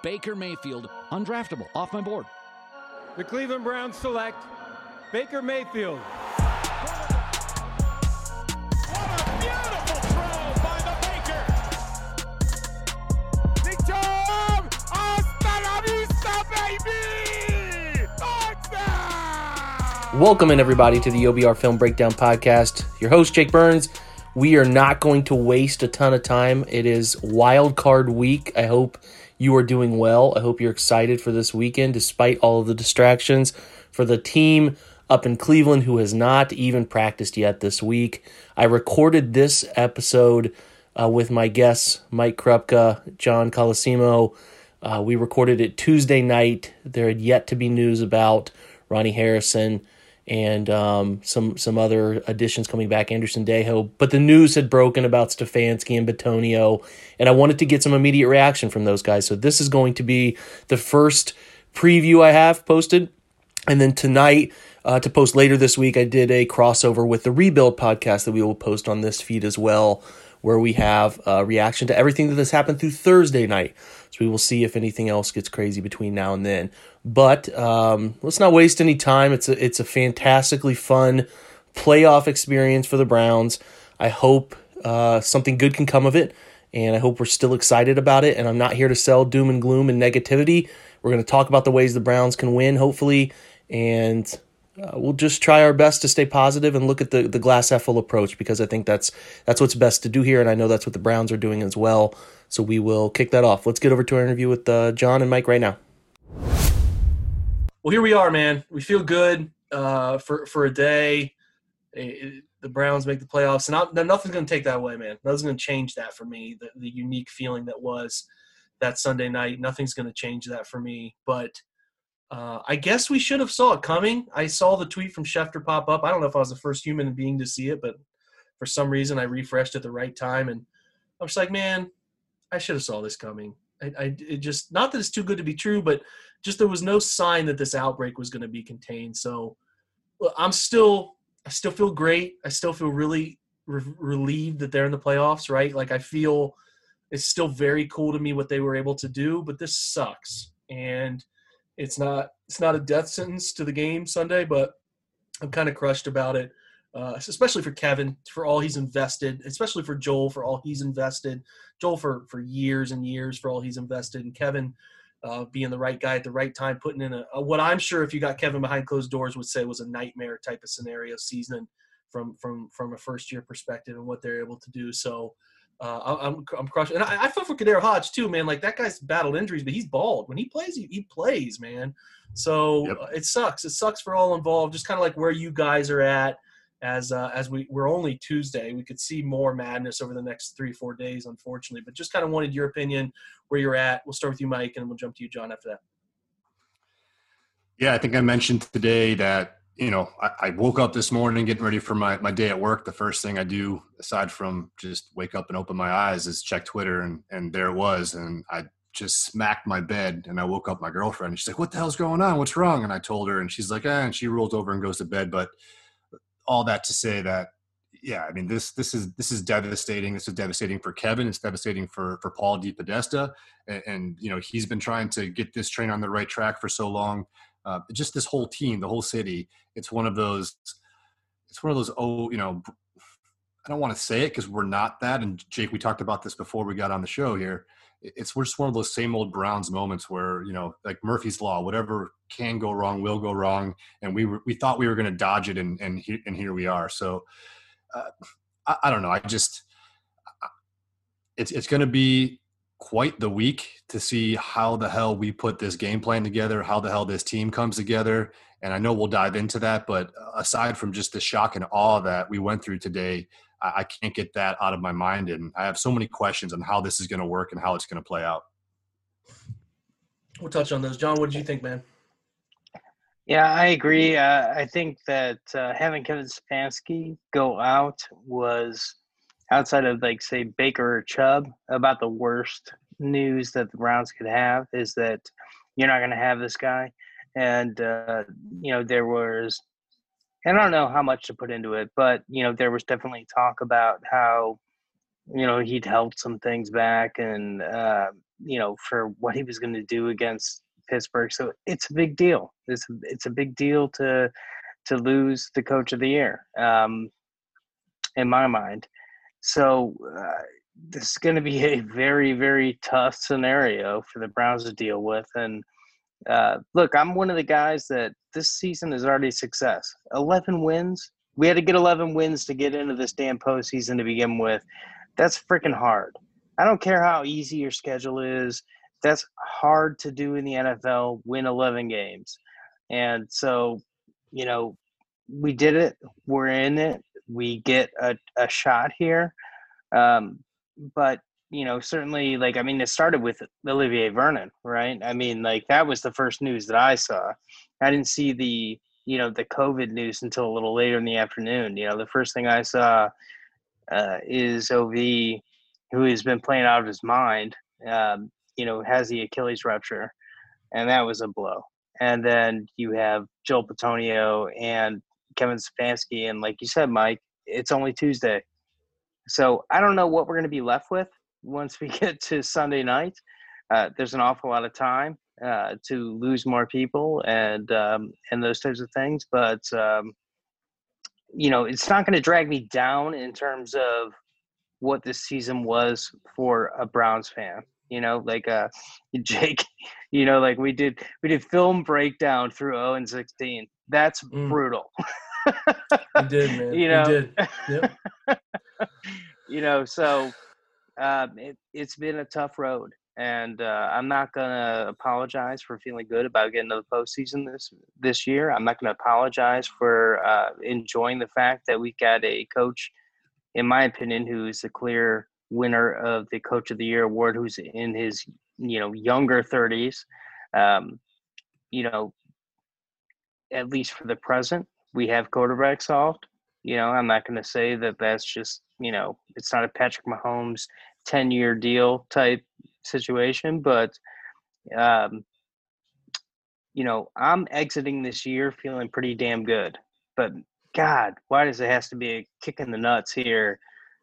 Baker Mayfield, undraftable, off my board. The Cleveland Browns select Baker Mayfield. What a beautiful throw by the Baker. Nichom! Hasta la vista, baby! Touchdown! Welcome in, everybody, to the OBR Film Breakdown Podcast. Your host, Jake Burns. We are not going to waste a ton of time. It is Wild Card Week. I hope you are doing well. I hope you're excited for this weekend, despite all of the distractions. For the team up in Cleveland who has not even practiced yet this week, I recorded this episode with my guests, Mike Krupka, John Colosimo. We recorded it Tuesday night. There had yet to be news about Ronnie Harrison and some other additions coming back, Anderson Dejo. But the news had broken about Stefanski and Bitonio, and I wanted to get some immediate reaction from those guys. So this is going to be the first preview I have posted. And then tonight, to post later this week, I did a crossover with the Rebuild podcast that we will post on this feed as well, where we have a reaction to everything that has happened through Thursday night. So we will see if anything else gets crazy between now and then. But let's not waste any time. It's a fantastically fun playoff experience for the Browns. I hope something good can come of it, and I hope we're still excited about it. And I'm not here to sell doom and gloom and negativity. We're going to talk about the ways the Browns can win, hopefully, and we'll just try our best to stay positive and look at the glass half full approach, because I think that's what's best to do here, and I know that's what the Browns are doing as well. So we will kick that off. Let's get over to our interview with John and Mike right now. Well, here we are, man. We feel good for a day. The Browns make the playoffs, and nothing's going to take that away, man. Nothing's going to change that for me, the unique feeling that was that Sunday night. Nothing's going to change that for me. But I guess we should have saw it coming. I saw the tweet from Schefter pop up. I don't know if I was the first human being to see it, but for some reason I refreshed at the right time, and I was like, man, I should have saw this coming. It just, not that it's too good to be true, but just there was no sign that this outbreak was going to be contained. So I still feel great. I still feel really relieved that they're in the playoffs, right? Like, I feel it's still very cool to me what they were able to do, but this sucks. And it's not a death sentence to the game Sunday, but I'm kind of crushed about it, especially for Kevin, for all he's invested, especially for Joel, for all he's invested. Joel for years and years for all he's invested, and Kevin being the right guy at the right time, putting in a what I'm sure if you got Kevin behind closed doors would say was a nightmare type of scenario season from a first-year perspective and what they're able to do. So I'm crushed. And I feel for Kadar Hodge too, man. Like, that guy's battled injuries, but he's bald. When he plays, he plays, man. So yep. It sucks. It sucks for all involved. Just kind of like where you guys are at as we're only Tuesday. We could see more madness over the next 3-4 days, unfortunately. But just kind of wanted your opinion where you're at. We'll start with you, Mike, and we'll jump to you, John, after that. Yeah, I think I mentioned today that, I woke up this morning getting ready for my day at work. The first thing I do, aside from just wake up and open my eyes, is check Twitter, and there it was. And I just smacked my bed, and I woke up my girlfriend, and she's like, "What the hell's going on? What's wrong?" And I told her, and she's like, and she rolls over and goes to bed. But all that to say that, yeah, I mean, this is devastating. This is devastating for Kevin. It's devastating for Paul DePodesta. And he's been trying to get this train on the right track for so long. Just this whole team, the whole city. It's one of those. I don't want to say it because we're not that. And Jake, we talked about this before we got on the show here. We're just one of those same old Browns moments where, like Murphy's Law, whatever can go wrong will go wrong. And we thought we were going to dodge it, and here we are. So I don't know. It's going to be quite the week to see how the hell we put this game plan together, how the hell this team comes together. And I know we'll dive into that, but aside from just the shock and awe that we went through today, I can't get that out of my mind. And I have so many questions on how this is going to work and how it's going to play out. We'll touch on those. John, what did you think, man? Yeah, I agree. I think that having Kevin Stefanski go out was, outside of, like, say, Baker or Chubb, about the worst news that the Browns could have, is that you're not going to have this guy. And, there was – I don't know how much to put into it, but, there was definitely talk about how he'd held some things back and, for what he was going to do against Pittsburgh. So it's a big deal. It's a big deal to lose the coach of the year, in my mind. So this is going to be a very, very tough scenario for the Browns to deal with. And look, I'm one of the guys that this season is already a success. 11 wins. We had to get 11 wins to get into this damn postseason to begin with. That's freaking hard. I don't care how easy your schedule is. That's hard to do in the NFL, win 11 games. And so, we did it. We're in it. We get a shot here. But, certainly, it started with Olivier Vernon, right? That was the first news that I saw. I didn't see the COVID news until a little later in the afternoon. The first thing I saw is OV, who has been playing out of his mind, has the Achilles rupture, and that was a blow. And then you have Joel Bitonio and Kevin Stefanski, and like you said, Mike, it's only Tuesday. So I don't know what we're going to be left with once we get to Sunday night. There's an awful lot of time to lose more people and those types of things. But, it's not going to drag me down in terms of what this season was for a Browns fan. Jake, we did film breakdown through 0-16. That's brutal. You did, man. You did. Yep. So it's been a tough road, and I'm not gonna apologize for feeling good about getting to the postseason this year. I'm not gonna apologize for enjoying the fact that we got a coach, in my opinion, who is the clear winner of the Coach of the Year award, who's in his younger 30s. At least for the present, we have quarterback solved. I'm not going to say that that's just it's not a Patrick Mahomes 10-year deal type situation, but I'm exiting this year feeling pretty damn good. But God, why does it have to be a kick in the nuts here?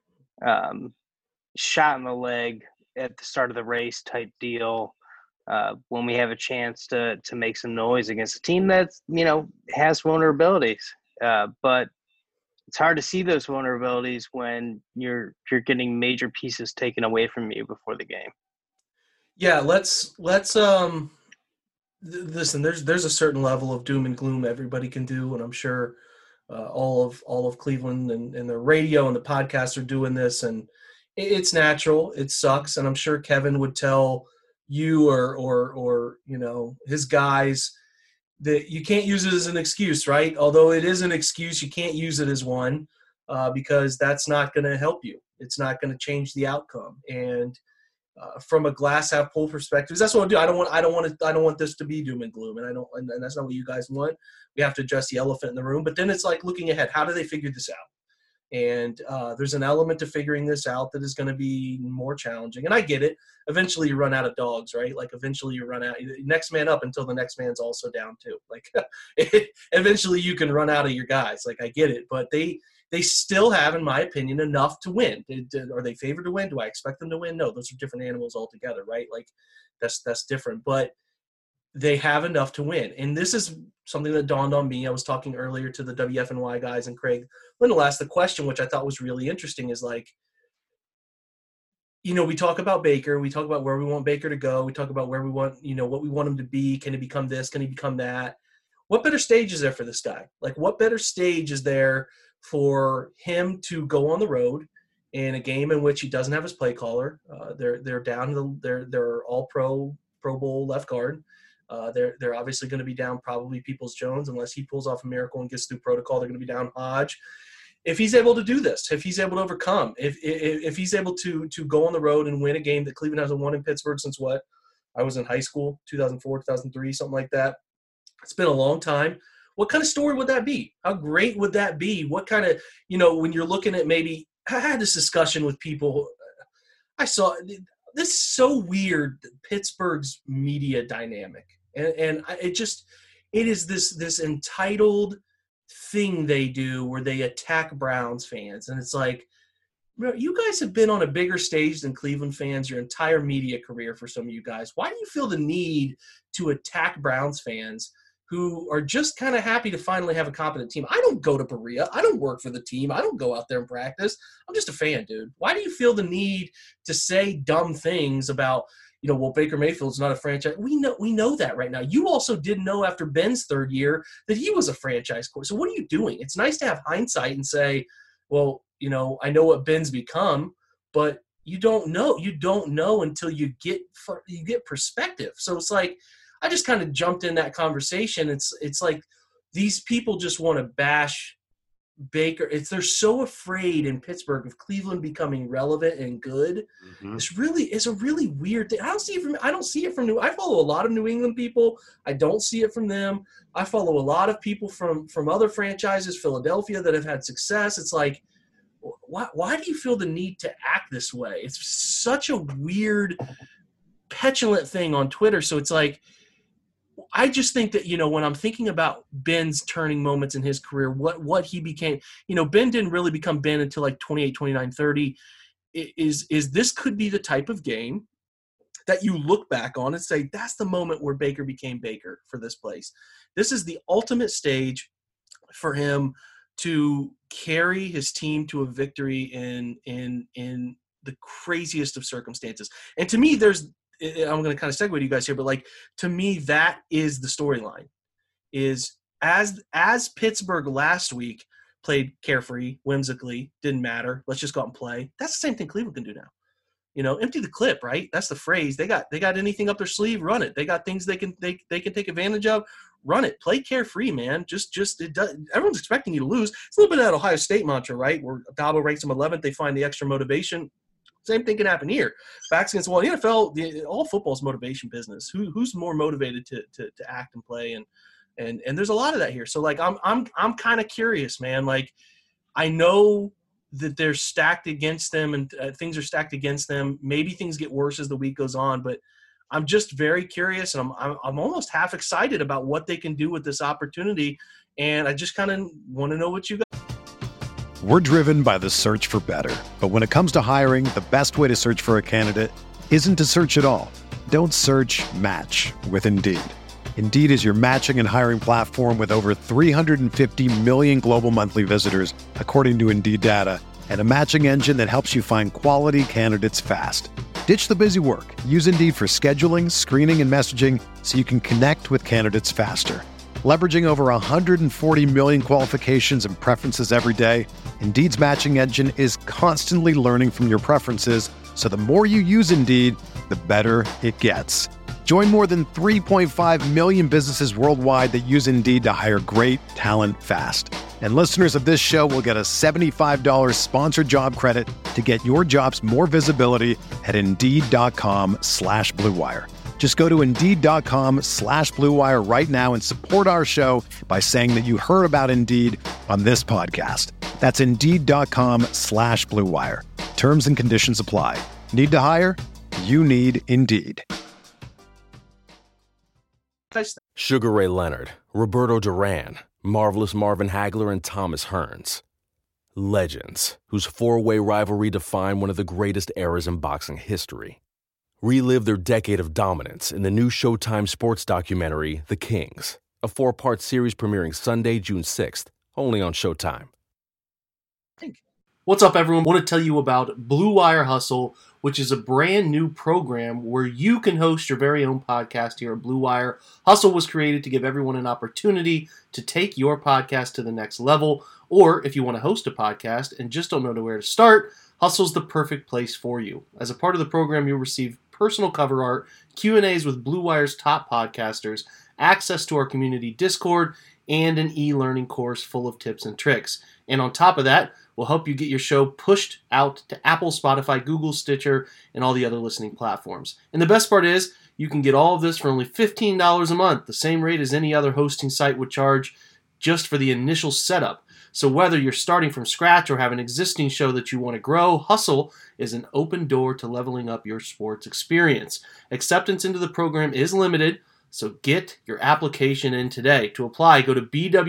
Shot in the leg at the start of the race type deal when we have a chance to make some noise against a team that has vulnerabilities, but it's hard to see those vulnerabilities when you're getting major pieces taken away from you before the game. Yeah, let's listen. There's a certain level of doom and gloom everybody can do, and I'm sure all of Cleveland and the radio and the podcast are doing this, and it's natural. It sucks, and I'm sure Kevin would tell you or his guys that you can't use it as an excuse, right? Although it is an excuse, you can't use it as one because that's not going to help you. It's not going to change the outcome. And from a glass half full perspective, that's what I'll do. I don't want this to be doom and gloom, and that's not what you guys want. We have to address the elephant in the room. But then it's like looking ahead. How do they figure this out? And there's an element to figuring this out that is going to be more challenging. And I get it. Eventually you run out of dogs, right? Like eventually you run out – next man up until the next man's also down too. Like eventually you can run out of your guys. Like I get it. But they still have, in my opinion, enough to win. Are they favored to win? Do I expect them to win? No, those are different animals altogether, right? Like that's different. But they have enough to win. And this is something that dawned on me. I was talking earlier to the WFNY guys, and Craig Lindell asked the question, which I thought was really interesting, is like, we talk about Baker. We talk about where we want Baker to go. We talk about where we want, what we want him to be. Can he become this? Can he become that? What better stage is there for this guy? Like, what better stage is there for him to go on the road in a game in which he doesn't have his play caller? They're down. They're all Pro Bowl left guard. They're obviously going to be down probably Peoples-Jones unless he pulls off a miracle and gets through protocol. They're going to be down Hodge. If he's able to do this, if he's able to overcome, if he's able to go on the road and win a game that Cleveland hasn't won in Pittsburgh since what? I was in high school, 2004, 2003, something like that. It's been a long time. What kind of story would that be? How great would that be? What kind of, when you're looking at maybe – I had this discussion with people. I saw – this is so weird, Pittsburgh's media dynamic. And it is this entitled thing they do where they attack Browns fans. And it's like, You guys have been on a bigger stage than Cleveland fans your entire media career for some of you guys. Why do you feel the need to attack Browns fans who are just kind of happy to finally have a competent team? I don't go to Berea. I don't work for the team. I don't go out there and practice. I'm just a fan, dude. Why do you feel the need to say dumb things about, well, Baker Mayfield's not a franchise? We know that right now. You also didn't know after Ben's third year that he was a franchise quarterback. So what are you doing? It's nice to have hindsight and say, well, I know what Ben's become, but you don't know. You don't know until you get perspective. So it's like, I just kind of jumped in that conversation. It's like these people just want to bash Baker. They're so afraid in Pittsburgh of Cleveland becoming relevant and good. Mm-hmm. It's a really weird thing. I don't see it from I follow a lot of New England people. I don't see it from them. I follow a lot of people from other franchises, Philadelphia, that have had success. It's like, why do you feel the need to act this way? It's such a weird, petulant thing on Twitter. So it's like, I just think that, when I'm thinking about Ben's turning moments in his career, what he became, Ben didn't really become Ben until like 28, 29, 30. Is this could be the type of game that you look back on and say, that's the moment where Baker became Baker for this place. This is the ultimate stage for him to carry his team to a victory in the craziest of circumstances. And to me, I'm going to kind of segue to you guys here, but like, to me, that is the storyline. Is as Pittsburgh last week played carefree, whimsically, didn't matter. Let's just go out and play. That's the same thing Cleveland can do now. Empty the clip, right? That's the phrase. They got anything up their sleeve, run it. They got things they can take advantage of, run it. Play carefree, man. Just it does. Everyone's expecting you to lose. It's a little bit of that Ohio State mantra, right? Where Dabo ranks them 11th, they find the extra motivation. Same thing can happen here. Backs against the wall. In the NFL, all football is motivation business. Who's more motivated to act and play, and there's a lot of that here. So like I'm kind of curious, man. Like I know that they're stacked against them and things are stacked against them. Maybe things get worse as the week goes on, but I'm just very curious, and I'm almost half excited about what they can do with this opportunity. And I just kind of want to know what you guys. We're driven by the search for better. But when it comes to hiring, the best way to search for a candidate isn't to search at all. Don't search, match with Indeed. Indeed is your matching and hiring platform with over 350 million global monthly visitors, according to Indeed data, and a matching engine that helps you find quality candidates fast. Ditch the busy work. Use Indeed for scheduling, screening, and messaging so you can connect with candidates faster. Leveraging over 140 million qualifications and preferences every day, Indeed's matching engine is constantly learning from your preferences, so the more you use Indeed, the better it gets. Join more than 3.5 million businesses worldwide that use Indeed to hire great talent fast. And listeners of this show will get a $75 sponsored job credit to get your jobs more visibility at Indeed.com/Blue Wire. Just go to Indeed.com/Blue Wire right now and support our show by saying that you heard about Indeed on this podcast. That's Indeed.com/Blue Wire. Terms and conditions apply. Need to hire? You need Indeed. Sugar Ray Leonard, Roberto Duran, Marvelous Marvin Hagler, and Thomas Hearns. Legends, whose four-way rivalry defined one of the greatest eras in boxing history. Relive their decade of dominance in the new Showtime sports documentary, The Kings, a 4-part series premiering Sunday, June 6th, only on Showtime. What's up, everyone? I want to tell you about Blue Wire Hustle, which is a brand new program where you can host your very own podcast here at Blue Wire. Hustle was created to give everyone an opportunity to take your podcast to the next level, or if you want to host a podcast and just don't know where to start, Hustle's the perfect place for you. As a part of the program, you'll receive personal cover art, Q&As with Blue Wire's top podcasters, access to our community Discord, and an e-learning course full of tips and tricks. And on top of that, we'll help you get your show pushed out to Apple, Spotify, Google, Stitcher, and all the other listening platforms. And the best part is, you can get all of this for only $15 a month, the same rate as any other hosting site would charge just for the initial setup. So whether you're starting from scratch or have an existing show that you want to grow, Hustle is an open door to leveling up your sports experience. Acceptance into the program is limited, So get your application in today. To apply, go to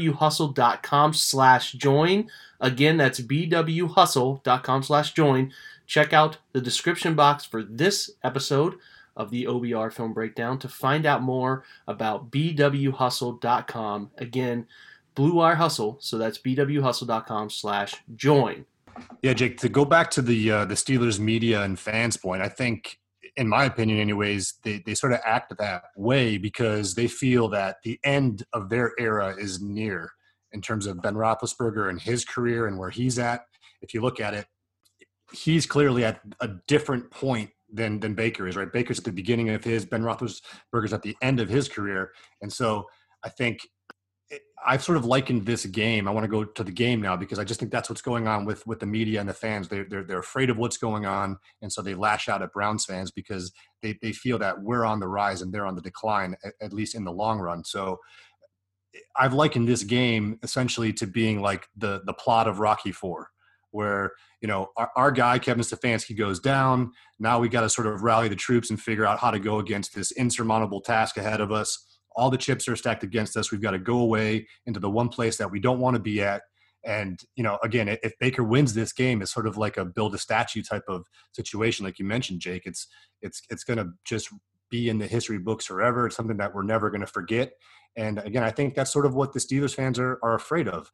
bwhustle.com/join. Again, that's bwhustle.com/join. Check out the description box for this episode of the OBR Film Breakdown to find out more about bwhustle.com. Again, Blue Wire Hustle, so that's bwhustle.com/join. Yeah, Jake, to go back to the Steelers media and fans point, I think, in my opinion anyways, they sort of act that way because they feel that the end of their era is near in terms of Ben Roethlisberger and his career and where he's at. If you look at it, he's clearly at a different point than Baker is, right? Baker's at the beginning of his, Ben Roethlisberger's at the end of his career. And so I think I've sort of likened this game. I want to go to the game now because I just think that's what's going on with the media and the fans. They're afraid of what's going on, and so they lash out at Browns fans because they feel that we're on the rise and they're on the decline, at least in the long run. So I've likened this game essentially to being like the plot of Rocky IV, where, you know, our guy, Kevin Stefanski, goes down. Now we got to sort of rally the troops and figure out how to go against this insurmountable task ahead of us. All the chips are stacked against us. We've got to go away into the one place that we don't want to be at. And, you know, again, if Baker wins this game, it's sort of like a build a statue type of situation. Like you mentioned, Jake, it's going to just be in the history books forever. It's something that we're never going to forget. And again, I think that's sort of what the Steelers fans are afraid of.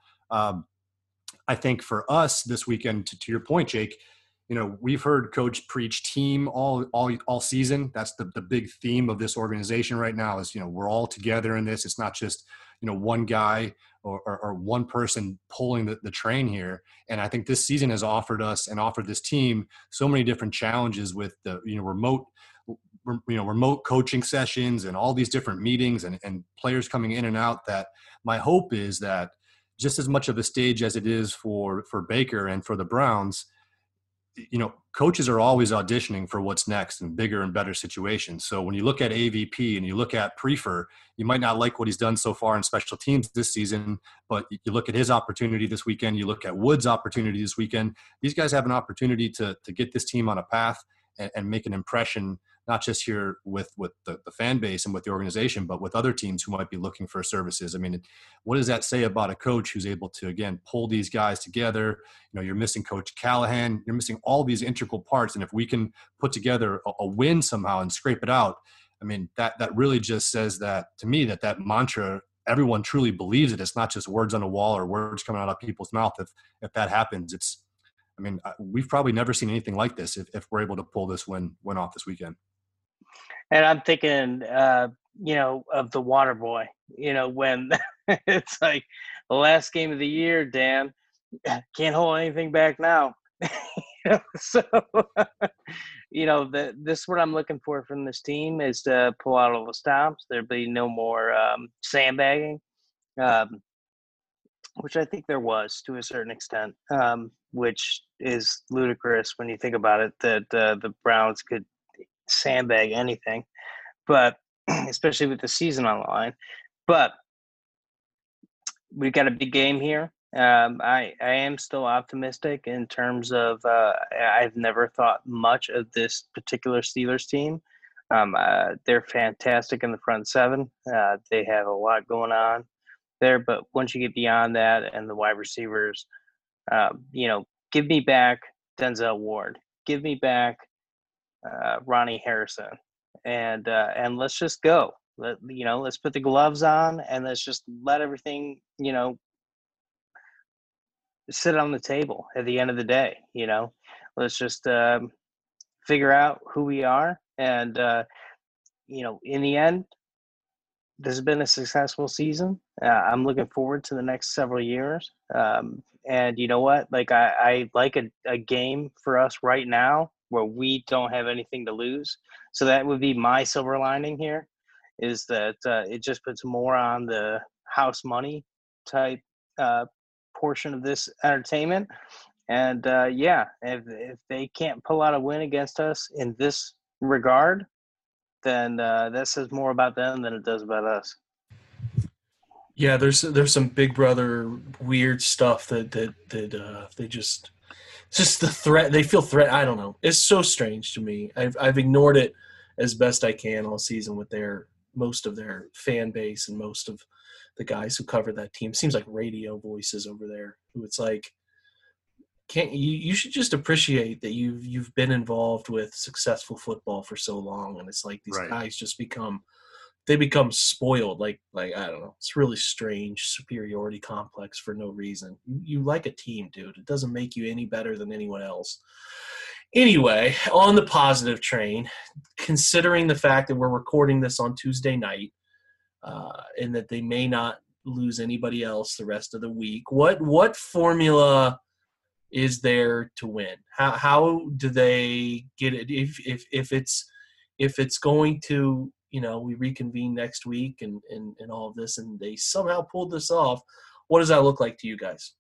I think for us this weekend, to your point, Jake, you know, we've heard Coach preach team all season. That's the big theme of this organization right now is, you know, we're all together in this. It's not just, you know, one guy or one person pulling the train here. And I think this season has offered us and offered this team so many different challenges with the, you know, remote coaching sessions and all these different meetings and players coming in and out, that my hope is that just as much of a stage as it is for Baker and for the Browns, you know, coaches are always auditioning for what's next and bigger and better situations. So when you look at AVP and you look at Prefer, you might not like what he's done so far in special teams this season, but you look at his opportunity this weekend, you look at Wood's opportunity this weekend, these guys have an opportunity to get this team on a path and make an impression, not just here with the fan base and with the organization, but with other teams who might be looking for services. I mean, what does that say about a coach who's able to, again, pull these guys together? You know, you're missing Coach Callahan. You're missing all these integral parts. And if we can put together a win somehow and scrape it out, I mean, that really just says that, to me, that mantra, everyone truly believes it. It's not just words on a wall or words coming out of people's mouth. If that happens, we've probably never seen anything like this if we're able to pull this win off this weekend. And I'm thinking, you know, of the Water Boy, you know, when it's like the last game of the year, Dan, can't hold anything back now. You know, so, you know, this is what I'm looking for from this team is to pull out all the stops. There'll be no more sandbagging, which I think there was to a certain extent, which is ludicrous when you think about it, that the Browns could sandbag anything, but especially with the season on the line. But we've got a big game here. I am still optimistic in terms of I've never thought much of this particular Steelers team. They're fantastic in the front seven. They have a lot going on there, but once you get beyond that and the wide receivers, you know, give me back Denzel Ward, give me back Ronnie Harrison, and let's just go. Let's put the gloves on and let's just let everything, you know, sit on the table at the end of the day. You know, let's just figure out who we are, and you know, in the end, this has been a successful season. I'm looking forward to the next several years. And you know what? Like I like a game for us right now where we don't have anything to lose. So that would be my silver lining here, is that it just puts more on the house money type portion of this entertainment. And if they can't pull out a win against us in this regard, then that says more about them than it does about us. Yeah, there's some Big Brother weird stuff that they just the threat. They feel threat. I don't know. It's so strange to me. I've ignored it as best I can all season with their most of their fan base and most of the guys who cover that team. Seems like radio voices over there who it's like, you should just appreciate that you've been involved with successful football for so long, and it's like these guys just become spoiled. Like I don't know. It's really strange superiority complex for no reason. You like a team, dude. It doesn't make you any better than anyone else. Anyway, on the positive train, considering the fact that we're recording this on Tuesday night, and that they may not lose anybody else the rest of the week, what formula is there to win? How do they get it? If it's going to, we reconvene next week and all of this, and they somehow pulled this off, what does that look like to you guys?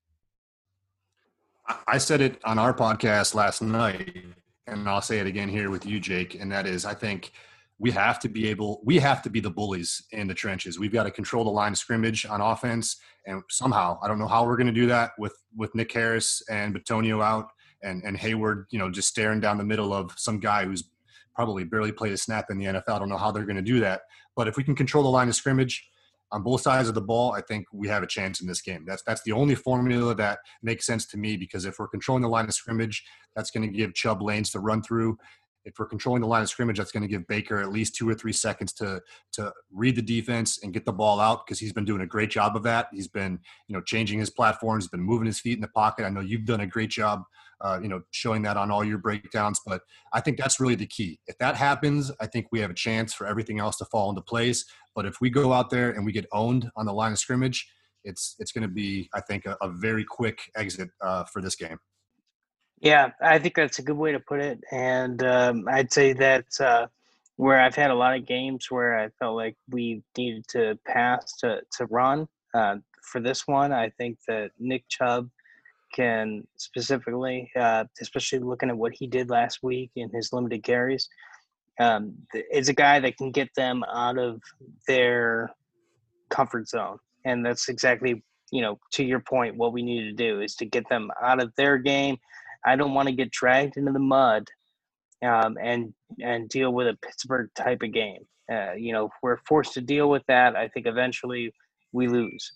I said it on our podcast last night, and I'll say it again here with you, Jake, and that is, I think we have to be the bullies in the trenches. We've got to control the line of scrimmage on offense, and somehow, I don't know how we're going to do that with Nick Harris and Bitonio out and Hayward, just staring down the middle of some guy who's probably barely played a snap in the NFL. I don't know how they're going to do that. But if we can control the line of scrimmage on both sides of the ball, I think we have a chance in this game. That's the only formula that makes sense to me, because if we're controlling the line of scrimmage, that's going to give Chubb lanes to run through. If we're controlling the line of scrimmage, that's going to give Baker at least 2 or 3 seconds to read the defense and get the ball out, because he's been doing a great job of that. He's been, changing his platforms, been moving his feet in the pocket. I know you've done a great job, showing that on all your breakdowns, but I think that's really the key. If that happens, I think we have a chance for everything else to fall into place. But if we go out there and we get owned on the line of scrimmage, it's going to be, I think, a very quick exit for this game. Yeah, I think that's a good way to put it. And I'd say that where I've had a lot of games where I felt like we needed to pass to run, for this one, I think that Nick Chubb can specifically, especially looking at what he did last week in his limited carries, is a guy that can get them out of their comfort zone. And that's exactly, to your point, what we need to do is to get them out of their game. I don't want to get dragged into the mud and deal with a Pittsburgh type of game. If we're forced to deal with that, I think eventually we lose.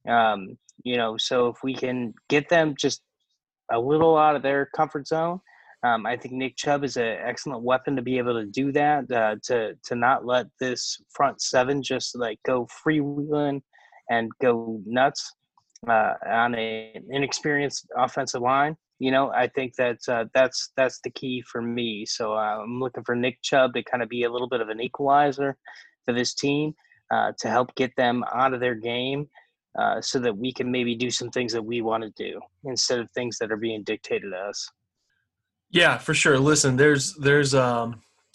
So if we can get them just a little out of their comfort zone, I think Nick Chubb is an excellent weapon to be able to do that, to not let this front seven just go freewheeling and go nuts on an inexperienced offensive line. I think that's the key for me. So I'm looking for Nick Chubb to kind of be a little bit of an equalizer for this team, to help get them out of their game, so that we can maybe do some things that we want to do instead of things that are being dictated to us. Yeah, for sure. Listen, there's a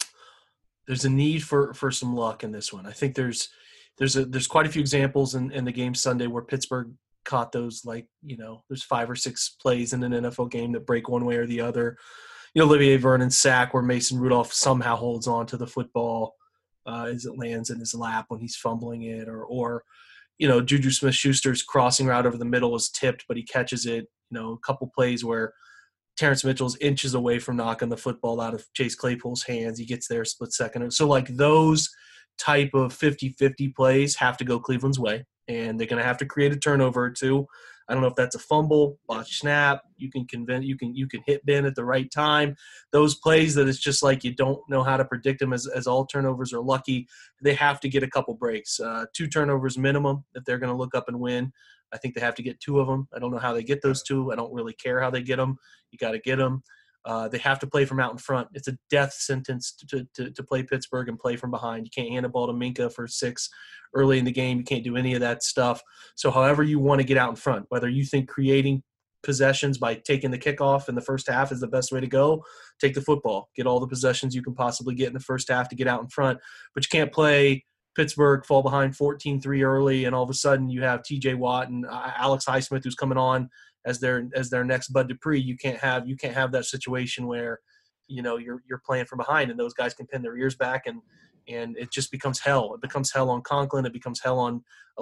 need for some luck in this one. I think there's quite a few examples in the game Sunday where Pittsburgh caught those, there's 5 or 6 plays in an NFL game that break one way or the other. Olivier Vernon's sack where Mason Rudolph somehow holds on to the football as it lands in his lap when he's fumbling it, or Juju Smith-Schuster's crossing route over the middle is tipped, but he catches it. A couple plays where Terrence Mitchell's inches away from knocking the football out of Chase Claypool's hands. He gets there a split second. So those type of 50-50 plays have to go Cleveland's way, and they're going to have to create a turnover or two. I don't know if that's a fumble, botch snap. You can hit Ben at the right time. Those plays that it's just you don't know how to predict them, as all turnovers are lucky. They have to get a couple breaks. 2 turnovers minimum if they're going to look up and win. I think they have to get 2 of them. I don't know how they get those 2. I don't really care how they get them. You got to get them. They have to play from out in front. It's a death sentence to play Pittsburgh and play from behind. You can't hand a ball to Minka for 6 early in the game. You can't do any of that stuff. So however you want to get out in front, whether you think creating possessions by taking the kickoff in the first half is the best way to go, take the football. Get all the possessions you can possibly get in the first half to get out in front. But you can't play Pittsburgh fall behind 14-3 early, and all of a sudden you have T.J. Watt and Alex Highsmith who's coming on as their next Bud Dupree. You can't have that situation where you're playing from behind and those guys can pin their ears back and it just becomes hell. It becomes hell on Conklin. It becomes hell on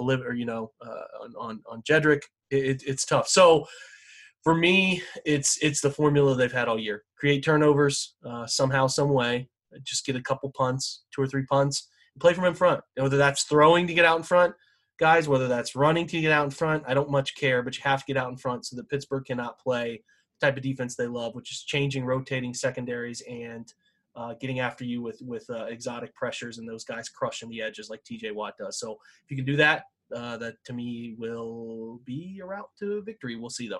on Jedrick. It's tough. So for me, it's the formula they've had all year: create turnovers somehow, some way. Just get a couple punts, 2 or 3 punts, Play from in front. Whether that's throwing to get out in front, guys, whether that's running to get out in front, I don't much care, but you have to get out in front so that Pittsburgh cannot play the type of defense they love, which is changing, rotating secondaries, and getting after you with exotic pressures and those guys crushing the edges like TJ Watt does. So if you can do that, that to me will be a route to victory. We'll see, though.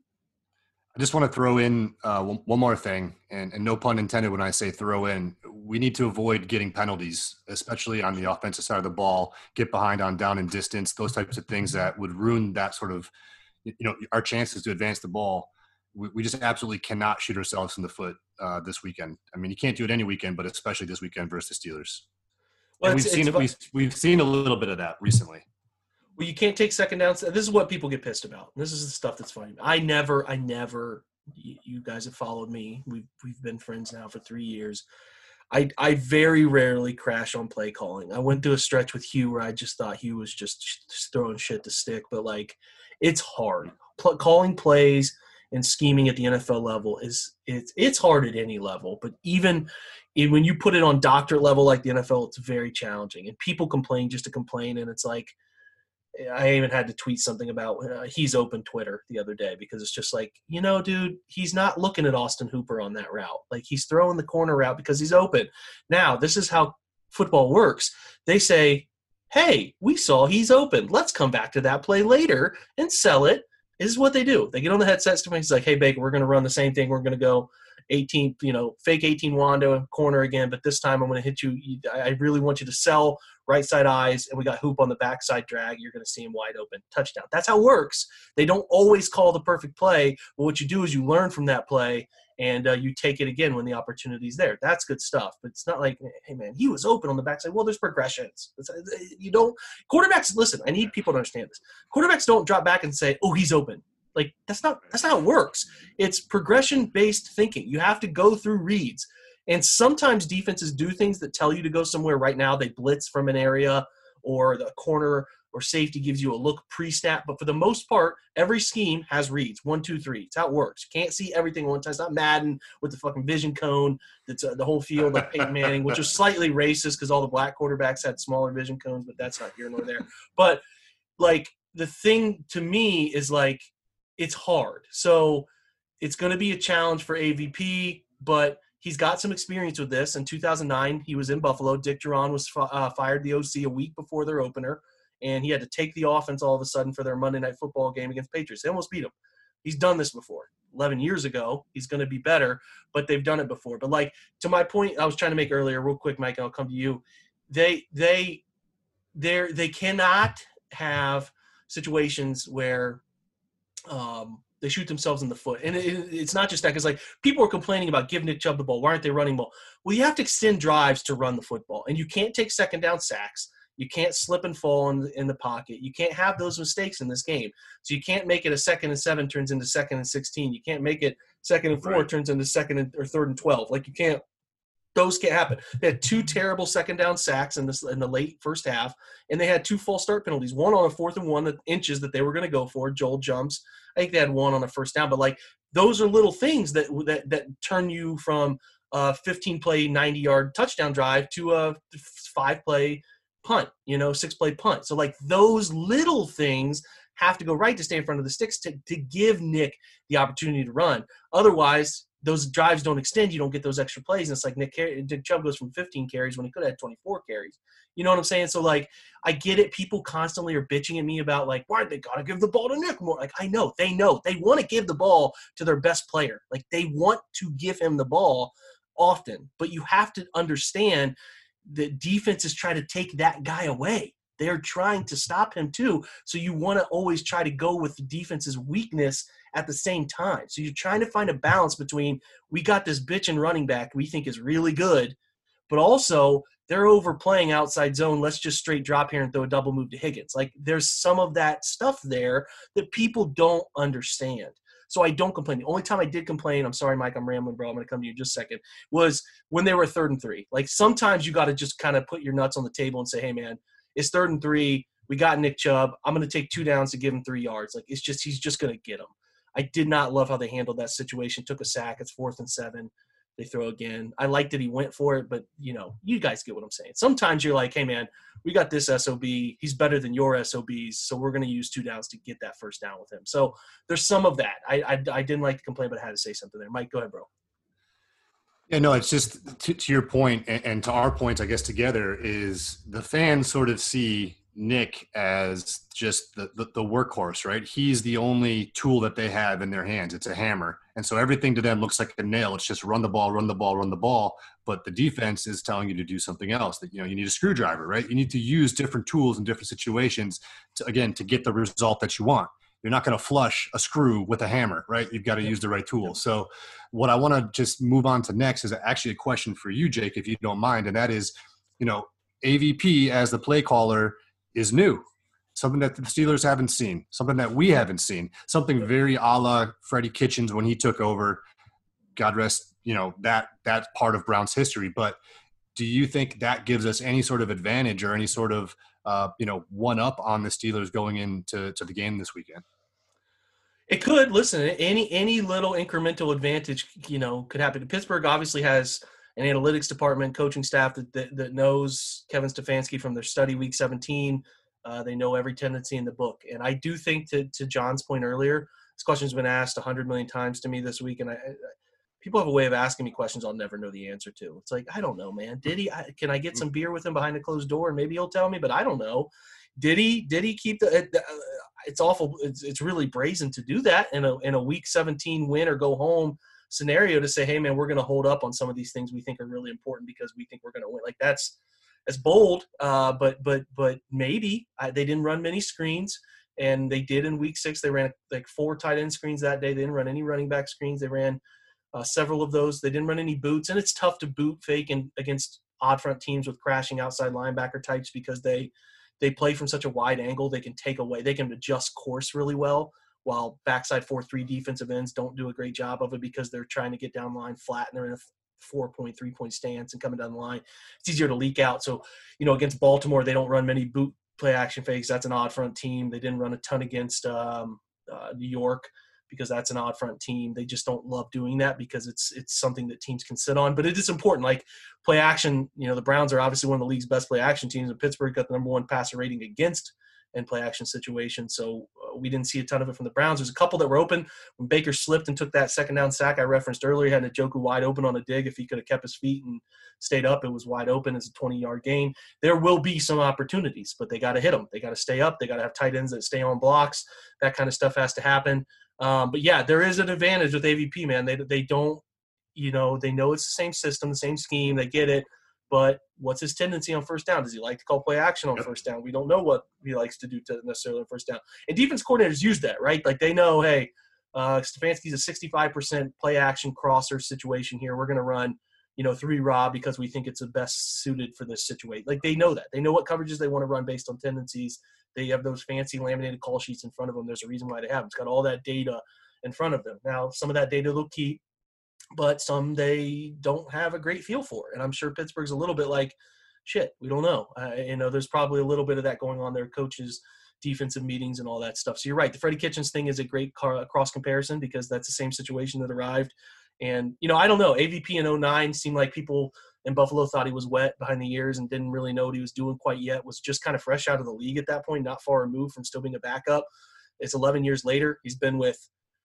I just want to throw in one more thing, and no pun intended when I say throw in. We need to avoid getting penalties, especially on the offensive side of the ball, get behind on down and distance, those types of things that would ruin that sort of, our chances to advance the ball. We just absolutely cannot shoot ourselves in the foot this weekend. I mean, you can't do it any weekend, but especially this weekend versus the Steelers. Well, and we've seen a little bit of that recently. Well, you can't take second downs. This is what people get pissed about. This is the stuff that's funny. I never. You guys have followed me. We've been friends now for 3 years. I very rarely crash on play calling. I went through a stretch with Hugh where I just thought Hugh was just throwing shit to stick. But like, it's hard. Calling plays and scheming at the NFL level it's hard at any level. But even when you put it on doctorate level like the NFL, it's very challenging. And people complain just to complain, and it's like. I even had to tweet something about he's open Twitter the other day because it's just like, dude, he's not looking at Austin Hooper on that route. Like, he's throwing the corner route because he's open. Now, this is how football works. They say, hey, we saw he's open. Let's come back to that play later and sell it. This is what they do. They get on the headsets to me. He's like, hey, Baker, we're going to run the same thing. We're going to go 18, fake 18 Wando corner again, but this time I'm going to hit you. I really want you to sell right side eyes, and we got Hoop on the backside drag. You're going to see him wide open. Touchdown. That's how it works. They don't always call the perfect play, but what you do is you learn from that play, and you take it again when the opportunity's there. That's good stuff, but it's not like, hey, man, he was open on the backside. Well, there's progressions. Quarterbacks, listen, I need people to understand this. Quarterbacks don't drop back and say, oh, he's open. Like, that's not how it works. It's progression-based thinking. You have to go through reads. And sometimes defenses do things that tell you to go somewhere right now. They blitz from an area, or the corner or safety gives you a look pre-snap. But for the most part, every scheme has reads. 1, 2, 3. It's how it works. You can't see everything at one time. It's not Madden with the fucking vision cone that's the whole field like Peyton Manning, which was slightly racist because all the black quarterbacks had smaller vision cones, but that's not here nor there. But, like, the thing to me is, like, it's hard. So it's going to be a challenge for AVP, but he's got some experience with this. In 2009, he was in Buffalo. Dick Duran was fired the OC a week before their opener, and he had to take the offense all of a sudden for their Monday Night Football game against Patriots. They almost beat him. He's done this before. 11 years ago, he's going to be better, but they've done it before. But, like, to my point I was trying to make earlier, real quick, Mike, and I'll come to you. They cannot have situations where they shoot themselves in the foot. And it's not just that, because, like, people are complaining about give Nick Chubb the ball. Why aren't they running the ball? Well, you have to extend drives to run the football, and you can't take second down sacks. You can't slip and fall in the pocket. You can't have those mistakes in this game. So you can't make it a 2nd and 7 turns into 2nd and 16. You can't make it 2nd and 4 turns into 2nd or 3rd and 12. Like, you can't. Those can't happen. They had 2 terrible second down sacks in the late first half, and they had 2 false start penalties. One on a 4th and 1 inches that they were going to go for. Joel jumps. I think they had 1 on a first down. But, like, those are little things that turn you from a 15-play, 90-yard touchdown drive to a 5-play punt, 6-play punt. So, like, those little things have to go right to stay in front of the sticks to give Nick the opportunity to run. Otherwise, those drives don't extend. You don't get those extra plays. And it's like Nick Chubb goes from 15 carries when he could have had 24 carries. You know what I'm saying? So, like, I get it. People constantly are bitching at me about, like, why they got to give the ball to Nick more? Like, I know. They know. They want to give the ball to their best player. Like, they want to give him the ball often. But you have to understand that defenses try to take that guy away. They're trying to stop him too. So you want to always try to go with the defense's weakness at the same time. So you're trying to find a balance between, we got this bitchin' running back we think is really good, but also they're overplaying outside zone. Let's just straight drop here and throw a double move to Higgins. Like, there's some of that stuff there that people don't understand. So I don't complain. The only time I did complain, I'm sorry, Mike, I'm rambling, bro, I'm going to come to you in just a second, was when they were 3rd and 3. Like, sometimes you got to just kind of put your nuts on the table and say, hey, man, it's 3rd and 3. We got Nick Chubb. I'm going to take 2 downs to give him 3 yards. Like, it's just, he's just going to get them. I did not love how they handled that situation. Took a sack. It's 4th and 7. They throw again. I like that he went for it, but, you guys get what I'm saying. Sometimes you're like, hey, man, we got this SOB. He's better than your SOBs, so we're going to use 2 downs to get that first down with him. So there's some of that. I didn't like to complain, but I had to say something there. Mike, go ahead, bro. Yeah, no, it's just to your point and to our points, I guess, together is the fans sort of see Nick as just the workhorse, right? He's the only tool that they have in their hands. It's a hammer. And so everything to them looks like a nail. It's just run the ball, run the ball, run the ball. But the defense is telling you to do something else, that, you need a screwdriver, right? You need to use different tools in different situations to get the result that you want. You're not going to flush a screw with a hammer, right? You've got to use the right tool. So what I want to just move on to next is actually a question for you, Jake, if you don't mind. And that is, AVP as the play caller is new, something that the Steelers haven't seen, something that we haven't seen, something very a la Freddie Kitchens when he took over. God rest, that part of Browns history. But do you think that gives us any sort of advantage or any sort of one up on the Steelers going into the game this weekend? It could. Listen, any little incremental advantage, could happen. Pittsburgh obviously has an analytics department, coaching staff that knows Kevin Stefanski from their study week 17. They know every tendency in the book. And I do think to John's point earlier, this question's been asked 100 million times to me this week. And people have a way of asking me questions I'll never know the answer to. It's like, I don't know, man. Can I get some beer with him behind a closed door and maybe he'll tell me, but I don't know. Did he keep it's awful. It's really brazen to do that in a week 17 win or go home scenario to say, hey man, we're going to hold up on some of these things we think are really important because we think we're going to win. Like that's bold. But maybe they didn't run many screens, and they did in week 6. They ran like 4 tight end screens that day. They didn't run any running back screens. They ran several of those. They didn't run any boots, and it's tough to boot fake against odd front teams with crashing outside linebacker types because they play from such a wide angle. They can they can adjust course really well, while backside 4-3 defensive ends don't do a great job of it because they're trying to get down the line flat and they're in a 4-point, 3-point stance and coming down the line. It's easier to leak out. So, against Baltimore, they don't run many boot play action fakes. That's an odd front team. They didn't run a ton against New York because that's an odd front team. They just don't love doing that because it's something that teams can sit on. But it is important. Like play action, the Browns are obviously one of the league's best play action teams, and Pittsburgh got the number 1 passer rating against in play action situations. So we didn't see a ton of it from the Browns. There's a couple that were open. When Baker slipped and took that second down sack I referenced earlier, he had Njoku wide open on a dig. If he could have kept his feet and stayed up, it was wide open as a 20-yard gain. There will be some opportunities, but they got to hit them. They got to stay up. They got to have tight ends that stay on blocks. That kind of stuff has to happen. But yeah, there is an advantage with AVP, man. They don't, they know it's the same system, the same scheme. They get it. But what's his tendency on first down? Does he like to call play action on first down? We don't know what he likes to do to necessarily on first down. And defense coordinators use that, right? Like they know, hey, Stefanski's a 65% play action crosser situation here. We're going to run, 3 raw because we think it's the best suited for this situation. Like they know that. They know what coverages they want to run based on tendencies. They have those fancy laminated call sheets in front of them. There's a reason why they have them. It's got all that data in front of them. Now, some of that data they'll keep, but some they don't have a great feel for. And I'm sure Pittsburgh's a little bit like, shit, we don't know. There's probably a little bit of that going on there, coaches, defensive meetings and all that stuff. So you're right. The Freddie Kitchens thing is a great cross comparison because that's the same situation that arrived. And, I don't know. AVP in 09 seemed like people in Buffalo thought he was wet behind the ears and didn't really know what he was doing quite yet, was just kind of fresh out of the league at that point, not far removed from still being a backup. It's 11 years later. He's been with,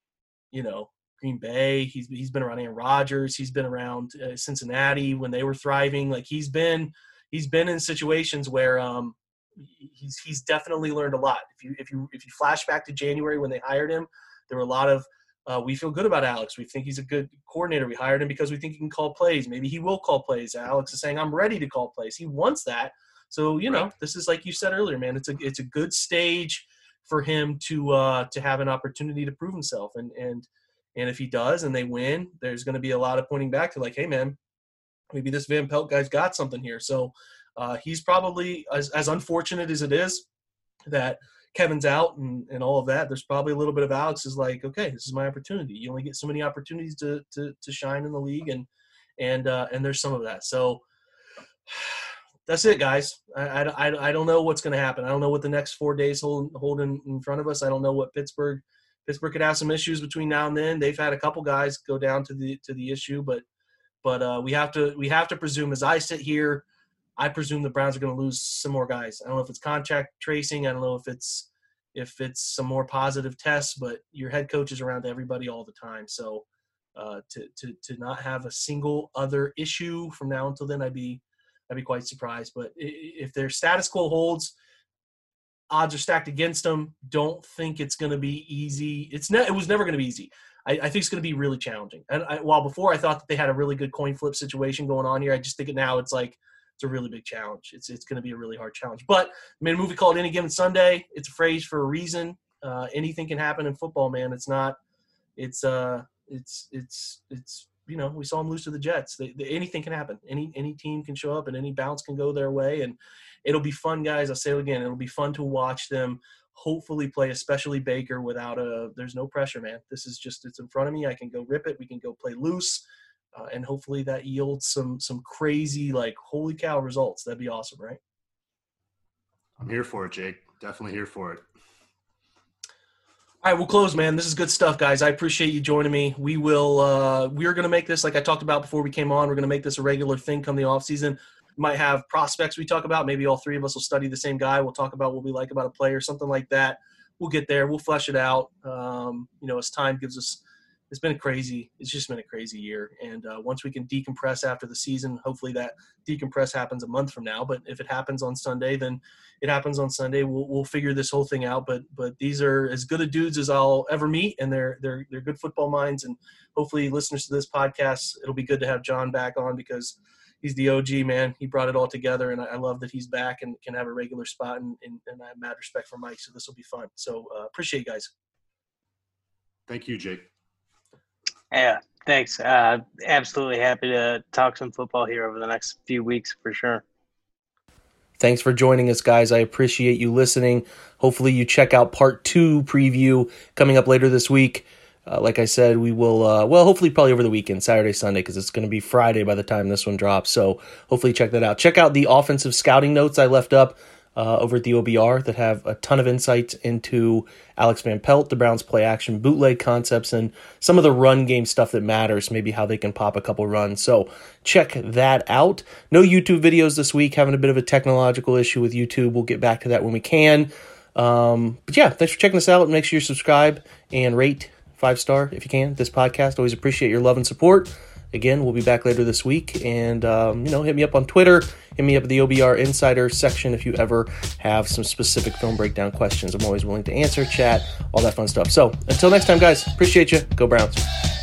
Green Bay. He's been around Aaron Rodgers. He's been around Cincinnati when they were thriving. Like he's been in situations where he's definitely learned a lot. If you flash back to January when they hired him, there were a lot of we feel good about Alex. We think he's a good coordinator. We hired him because we think he can call plays. Maybe he will call plays. Alex is saying, I'm ready to call plays. He wants that. So, This is like you said earlier, man, it's a good stage for him to have an opportunity to prove himself. And if he does and they win, there's going to be a lot of pointing back to like, hey, man, maybe this Van Pelt guy's got something here. So he's probably, as unfortunate as it is that Kevin's out and all of that, there's probably a little bit of Alex is like, okay, this is my opportunity. You only get so many opportunities to shine in the league, and there's some of that. So that's it, guys. I don't know what's going to happen. I don't know what the next 4 days hold in front of us. I don't know what Pittsburgh could have some issues between now and then. They've had a couple guys go down to the issue, but But we have to presume, as I sit here, I presume the Browns are going to lose some more guys. I don't know if it's contact tracing. I don't know if it's some more positive tests, but your head coach is around everybody all the time. So to not have a single other issue from now until then, I'd be quite surprised. But if their status quo holds, odds are stacked against them. Don't think it's going to be easy. It was never going to be easy. I think it's going to be really challenging. And while before I thought that they had a really good coin flip situation going on here, I just think now it's like it's a really big challenge. It's going to be a really hard challenge. But I made a movie called Any Given Sunday. It's a phrase for a reason. Anything can happen in football, man. It's not. It's you know, we saw them lose to the Jets. Anything can happen. Any team can show up and any bounce can go their way. And it'll be fun, guys. I'll say it again. It'll be fun to watch them hopefully play, especially Baker, without there's no pressure, man. This is just, it's in front of me. I can go rip it. We can go play loose. And hopefully that yields some crazy, like, holy cow results. That'd be awesome, right? I'm here for it, Jake. Definitely here for it. All right, we'll close, man. This is good stuff, guys. I appreciate you joining me. We're going to make this, like I talked about before we came on, we're going to make this a regular thing come the offseason. We might have prospects we talk about. Maybe all three of us will study the same guy. We'll talk about what we like about a player, something like that. We'll get there. We'll flesh it out, as time gives us. It's just been a crazy year. And once we can decompress after the season, hopefully that decompress happens a month from now. But if it happens on Sunday, then it happens on Sunday. We'll figure this whole thing out. But these are as good a dudes as I'll ever meet, and they're good football minds. And hopefully listeners to this podcast, it'll be good to have John back on because he's the OG, man. He brought it all together, and I love that he's back and can have a regular spot. And I have mad respect for Mike, so this will be fun. So appreciate you guys. Thank you, Jake. Yeah, thanks. Absolutely happy to talk some football here over the next few weeks for sure. Thanks for joining us, guys. I appreciate you listening. Hopefully you check out part 2 preview coming up later this week. Like I said, we will, hopefully probably over the weekend, Saturday, Sunday, because it's going to be Friday by the time this one drops. So hopefully check that out. Check out the offensive scouting notes I left up over at the OBR that have a ton of insights into Alex Van Pelt, the Browns play action bootleg concepts, and some of the run game stuff that matters, maybe how they can pop a couple runs. So check that out. No YouTube videos this week, having a bit of a technological issue with YouTube. We'll get back to that when we can. But yeah, thanks for checking us out. Make sure you subscribe and rate 5-star if you can this podcast. Always appreciate your love and support. Again, we'll be back later this week, and hit me up on Twitter, hit me up at the OBR Insider section if you ever have some specific film breakdown questions. I'm always willing to answer, chat, all that fun stuff. So until next time, guys, appreciate you. Go Browns.